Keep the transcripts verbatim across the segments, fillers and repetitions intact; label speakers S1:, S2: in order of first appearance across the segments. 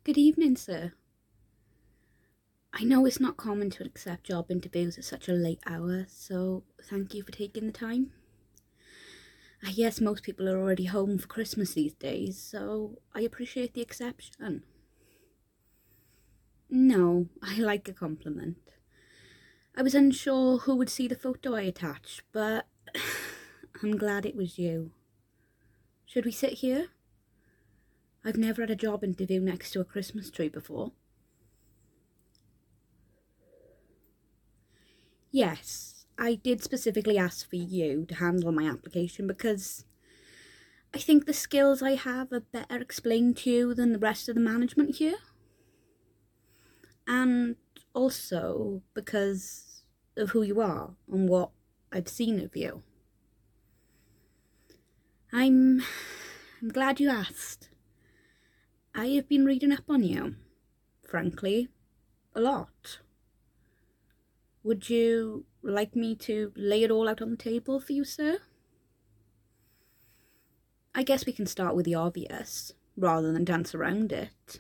S1: Good evening, sir. I know it's not common to accept job interviews at such a late hour, so thank you for taking the time. I guess most people are already home for Christmas these days, so I appreciate the exception. No, I like a compliment. I was unsure who would see the photo I attached, but I'm glad it was you. Should we sit here? I've never had a job interview next to a Christmas tree before. Yes, I did specifically ask for you to handle my application because I think the skills I have are better explained to you than the rest of the management here. And also because of who you are and what I've seen of you. I'm, I'm glad you asked. I have been reading up on you, frankly, a lot. Would you like me to lay it all out on the table for you, sir? I guess we can start with the obvious, rather than dance around it.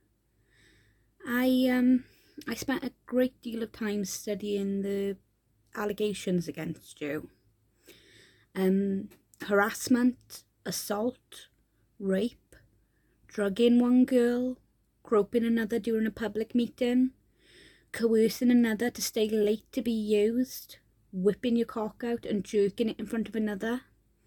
S1: I, um, I spent a great deal of time studying the allegations against you. Um, harassment, assault, rape, drugging one girl, groping another during a public meeting, coercing another to stay late to be used, whipping your cock out and jerking it in front of another.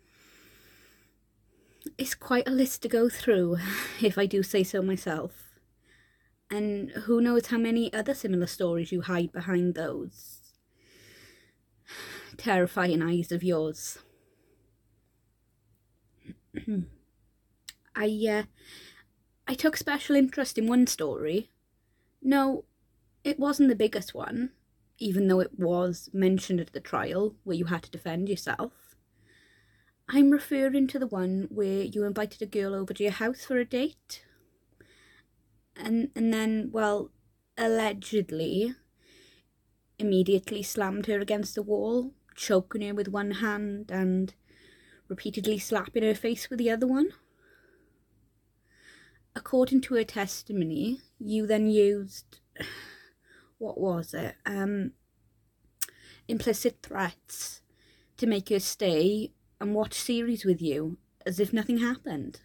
S1: It's quite a list to go through, if I do say so myself. And who knows how many other similar stories you hide behind those terrifying eyes of yours. I, uh, I took special interest in one story. No, it wasn't the biggest one, even though it was mentioned at the trial where you had to defend yourself. I'm referring to the one where you invited a girl over to your house for a date. And, and then, well, allegedly, immediately slammed her against the wall, choking her with one hand and repeatedly slapping her face with the other one. According to her testimony, you then used, what was it, um, implicit threats to make her stay and watch series with you as if nothing happened.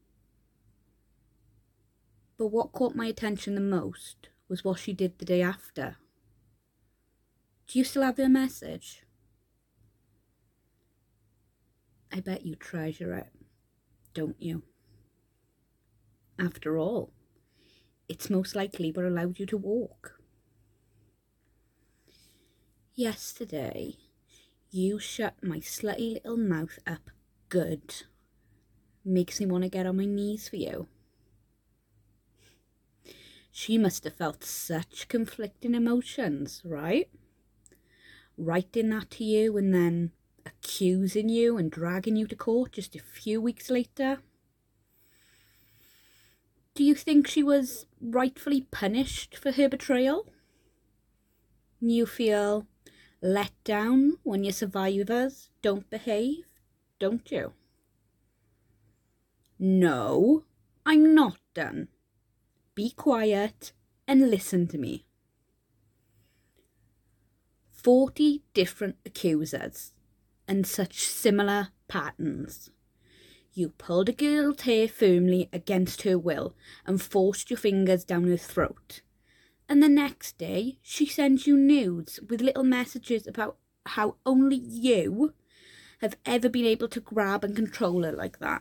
S1: But what caught my attention the most was what she did the day after. Do you still have her message? I bet you treasure it, don't you? After all, it's most likely what allowed you to walk. Yesterday, you shut my slutty little mouth up good. Makes me want to get on my knees for you. She must have felt such conflicting emotions, right? Writing that to you and then accusing you and dragging you to court just a few weeks later. Do you think she was rightfully punished for her betrayal? You feel let down when your survivors don't behave, don't you? No, I'm not done. Be quiet and listen to me. Forty different accusers and such similar patterns. You pulled a girl's hair firmly against her will and forced your fingers down her throat. And the next day, she sends you nudes with little messages about how only you have ever been able to grab and control her like that.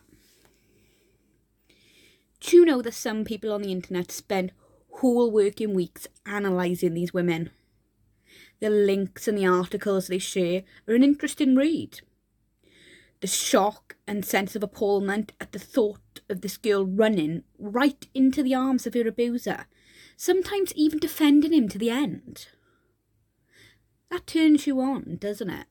S1: Do you know that some people on the internet spend whole working weeks analysing these women? The links and the articles they share are an interesting read. The shock and sense of appalment at the thought of this girl running right into the arms of her abuser, sometimes even defending him to the end. That turns you on, doesn't it?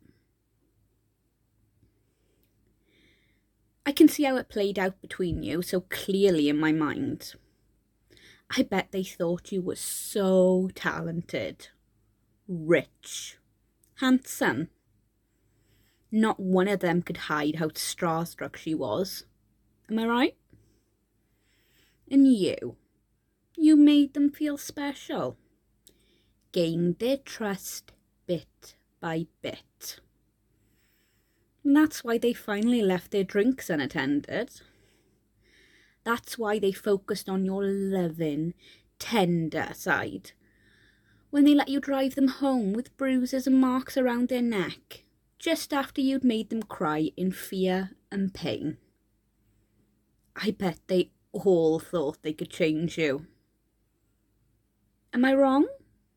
S1: I can see how it played out between you so clearly in my mind. I bet they thought you were so talented, rich, handsome. Not one of them could hide how starstruck she was. Am I right? And you? You made them feel special. Gained their trust bit by bit. And that's why they finally left their drinks unattended. That's why they focused on your loving, tender side. When they let you drive them home with bruises and marks around their neck, just after you'd made them cry in fear and pain. I bet they all thought they could change you. Am I wrong?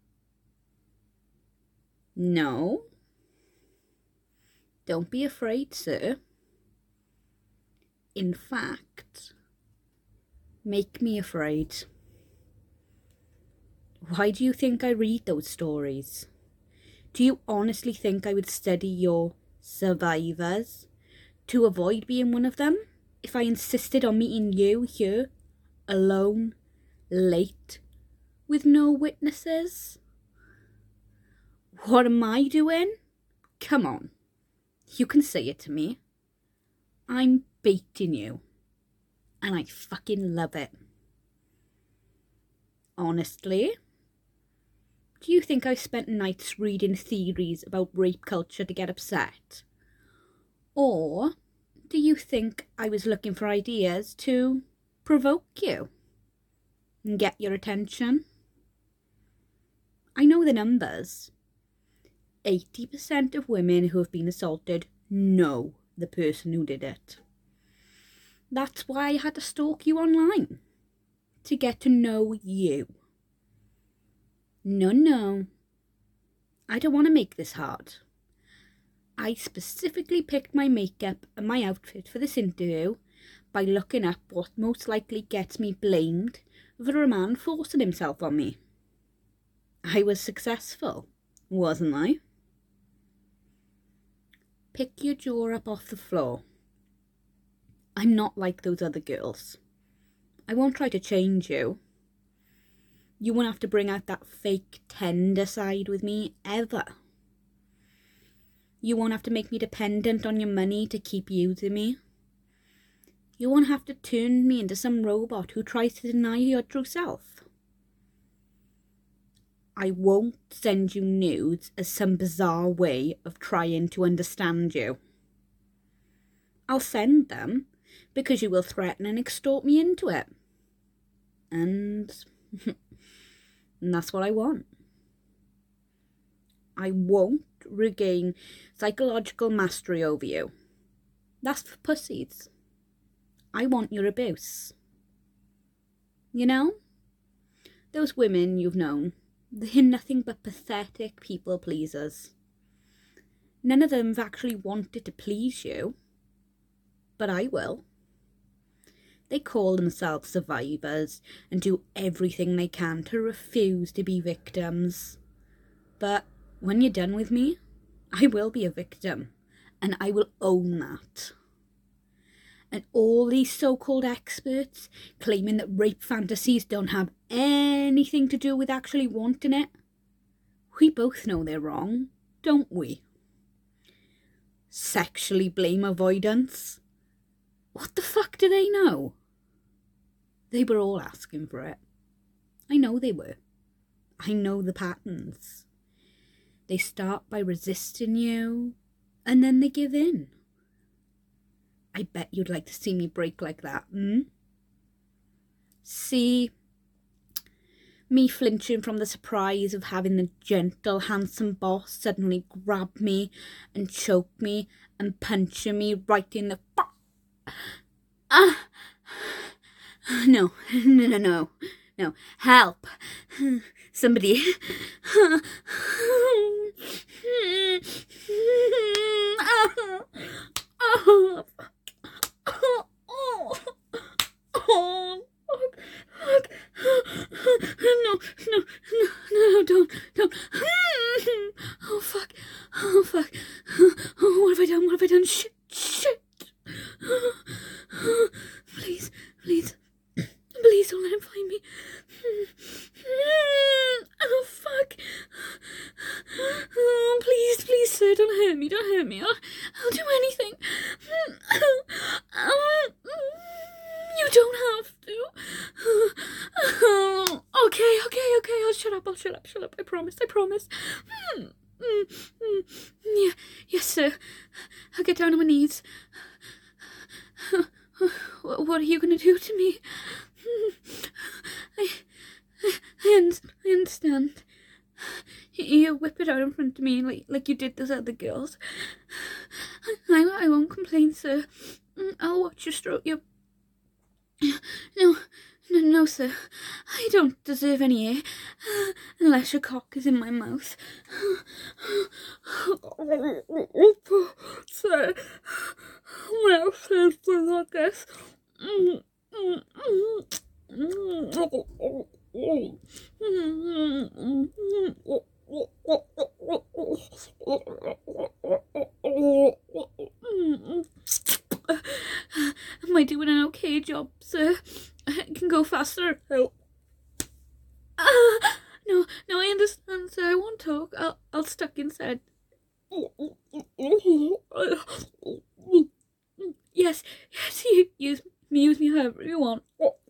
S1: No. Don't be afraid, sir. In fact, make me afraid. Why do you think I read those stories? Do you honestly think I would study your survivors to avoid being one of them if I insisted on meeting you here, alone, late, with no witnesses? What am I doing? Come on, you can say it to me. I'm baiting you, and I fucking love it. Honestly, do you think I spent nights reading theories about rape culture to get upset? Or do you think I was looking for ideas to provoke you and get your attention? I know the numbers. eighty percent of women who have been assaulted know the person who did it. That's why I had to stalk you online, to get to know you. No, no. I don't want to make this hard. I specifically picked my makeup and my outfit for this interview by looking up what most likely gets me blamed for a man forcing himself on me. I was successful, wasn't I? Pick your jaw up off the floor. I'm not like those other girls. I won't try to change you. You won't have to bring out that fake tender side with me, ever. You won't have to make me dependent on your money to keep using me. You won't have to turn me into some robot who tries to deny your true self. I won't send you nudes as some bizarre way of trying to understand you. I'll send them because you will threaten and extort me into it. And... and that's what I want. I won't regain psychological mastery over you. That's for pussies. I want your abuse. You know? Those women you've known, they're nothing but pathetic people pleasers. None of them have actually wanted to please you. But I will. They call themselves survivors and do everything they can to refuse to be victims. But when you're done with me, I will be a victim, and I will own that. And all these so-called experts claiming that rape fantasies don't have anything to do with actually wanting it, we both know they're wrong, don't we? Sexually blame avoidance? What the fuck do they know? They were all asking for it. I know they were. I know the patterns. They start by resisting you, and then they give in. I bet you'd like to see me break like that, hmm? See me flinching from the surprise of having the gentle, handsome boss suddenly grab me and choke me and punching me right in the... Ah! No, no, no, no, no. Help! Somebody. Oh, oh, oh, oh, oh, fuck, fuck. No, no, no, no, don't, don't. Oh, fuck, oh, fuck. Oh, what have I done? What have I done? Shit, shit. Please, please. Please don't let him find me. Oh, fuck. Oh, please, please, sir, don't hurt me, don't hurt me. I'll, I'll do anything. Um, you don't have to. no, shut up, I'll shut up, shut up, I promise, I promise. Mm, mm, mm, yeah, yes, sir. I'll get down on my knees. What are you going to do to me? I, I, I understand. You whip it out in front of me like, like you did those other girls. I, I won't complain, sir. I'll watch you stroke your... No, no, no, sir. I don't deserve any air, unless your cock is in my mouth. Sir, my mouth is like this. Am I doing an okay job, sir? I can go faster. Help. Ah, no, no, I understand, sir. I won't talk. I'll, I'll stuck inside. Yes, yes, you use me, use me however you want.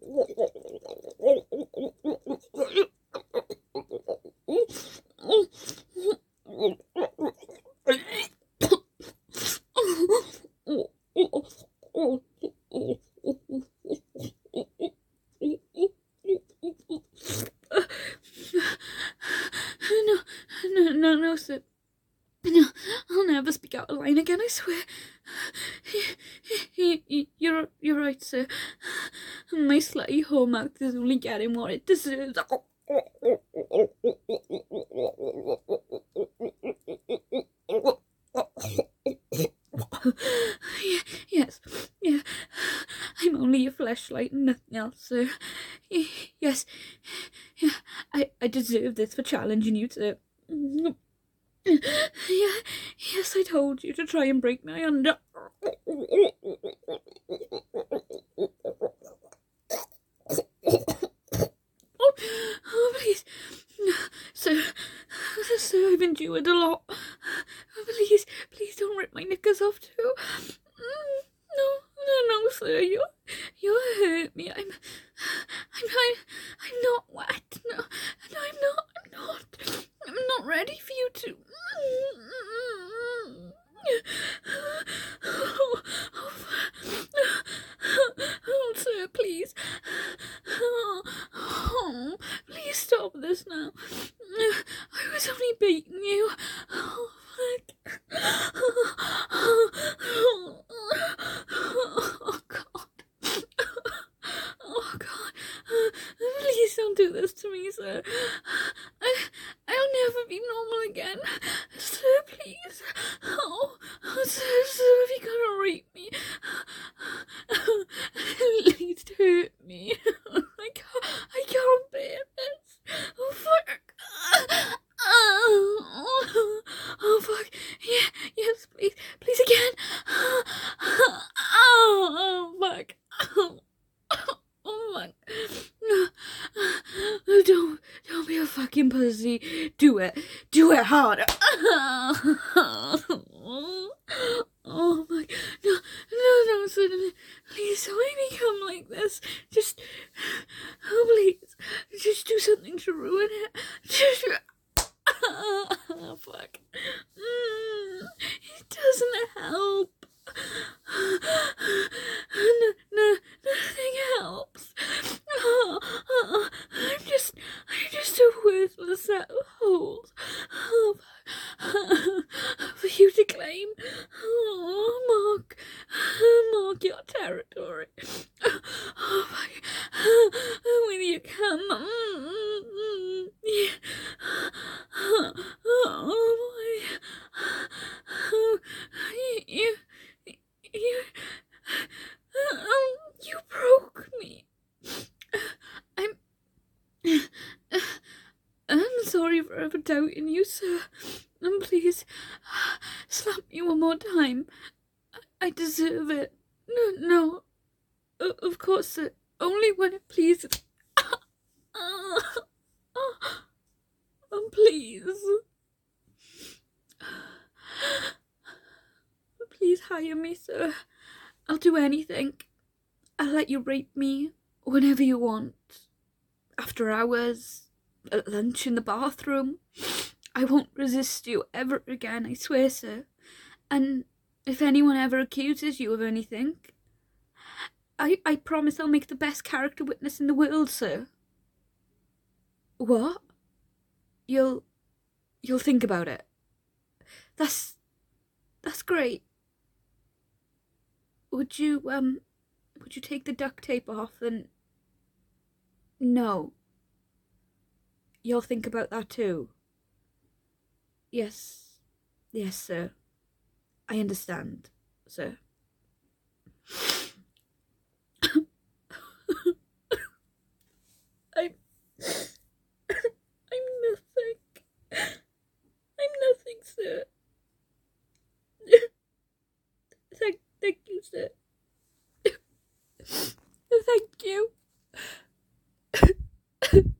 S1: No, no, no, no, sir. No, I'll never speak out a line again, I swear. You're, you're right, sir. My slutty whore mouth is only getting what it deserves. Yes, yeah. I'm only a fleshlight and nothing else, sir. Yes, yeah. I, I deserve this for challenging you, sir. Yeah, yes, I told you to try and break my under. Oh, oh, please. Sir, sir, I've endured a lot. Please, please don't rip my knickers off too. No, no, no, sir, you, you hurt me. I'm, I'm, I'm, I'm not wet. No, no, I'm not, I'm not. I'm not ready for you to. Oh, oh, oh, sir, please. Oh, oh, please stop this now. I was only beating you. Oh, fuck. Oh, oh, God. Oh, God. Please don't do this to me, sir. I, I'll never be normal again. Sir, please. Oh, oh sir, sir, if you're gonna rape me, at least hurt me. I can't, I can't bear this. Oh, fuck. Oh, oh, fuck. Yeah, yes, please. Please again. Oh, oh fuck. Oh, oh, fuck. Don't, don't be a fucking pussy. Do it. Do it harder. Oh my, no, no, no, suddenly, please don't make me come like this. Just, oh please, just do something to ruin it. Just, oh, fuck. Mm, it doesn't help. No, no, nothing helps. Oh, oh, I'm just, I'm just a worthless set of holes. Oh, for you to claim. Oh, Mark, mark your territory. Oh, my, with your come. Mm-hmm. Yeah. Oh, boy. Oh, you, you, um, you broke me. I'm, I'm sorry for ever doubting you, sir. And please, slap me one more time. I deserve it. No, no, of course, sir. Only when it pleases. Oh, please. Please hire me, sir. I'll do anything. I'll let you rape me whenever you want. After hours, At lunch in the bathroom. I won't resist you ever again, I swear, sir. And if anyone ever accuses you of anything, I, I promise I'll make the best character witness in the world, sir. What? You'll... you'll think about it. That's... that's great. Would you, um... would you take the duct tape off and... No. You'll think about that too? Yes. Yes, sir. I understand, sir. I'm... I'm nothing. I'm nothing, sir. Thank, thank you, sir. Thank you.